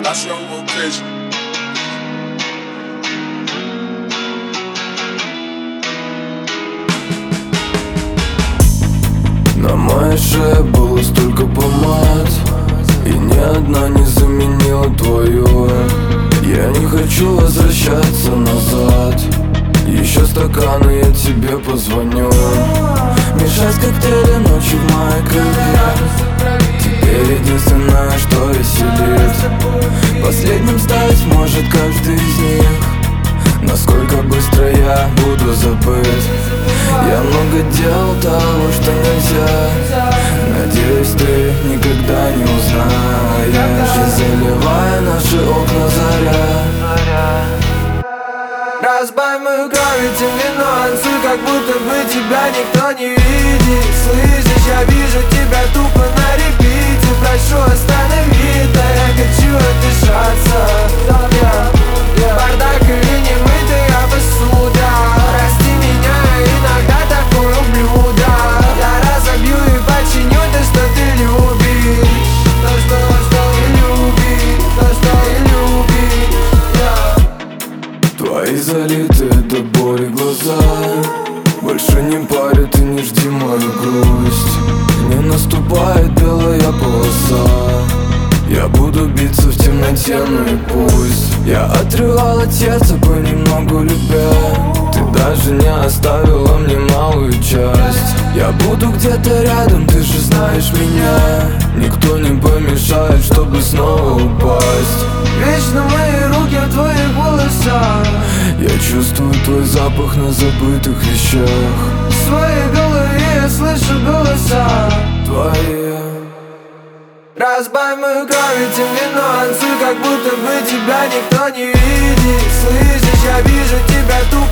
Нашел локейшн. На моей шее было столько помад, и ни одна не заменила твою. Я не хочу возвращаться назад. Еще стакан, и я тебе позвоню. Мешать коктейли ночью в моей крови. Теперь единственное, что веселит. Последним стать может каждый из них. Насколько быстро я буду забыть. Я много делал того, что нельзя. Надеюсь, ты никогда не узнаешь. И заливая наши окна заря. Разбавь мою кровь этим вином, танцуй, как будто бы тебя никто не видит. Слышишь, я вижу тебя тупо на репите. Прошу, останови, да я хочу отдышаться. Бардак или не мытая посуда. Прости меня, иногда такое блюдо. Я разобью и починю то, что ты любишь. То, что ты любишь, то, что ты любишь. Твои залитые до боли глаза больше не парят и не жди мою грусть. Не наступает белая полоса. Я буду биться в темноте, ну и пусть. Я отрывал от сердца понемногу любя. Ты даже не оставила мне малую часть. Я буду где-то рядом, ты же знаешь меня. Никто не помешает, чтобы снова упасть. Вечно мои руки в твоих волосах. Я чувствую твой запах на забытых вещах. В своей голове я слышу голоса Твои. Разбавь мою кровь этим вином, танцуй, как будто бы тебя никто не видит. Слышишь, я вижу тебя тупо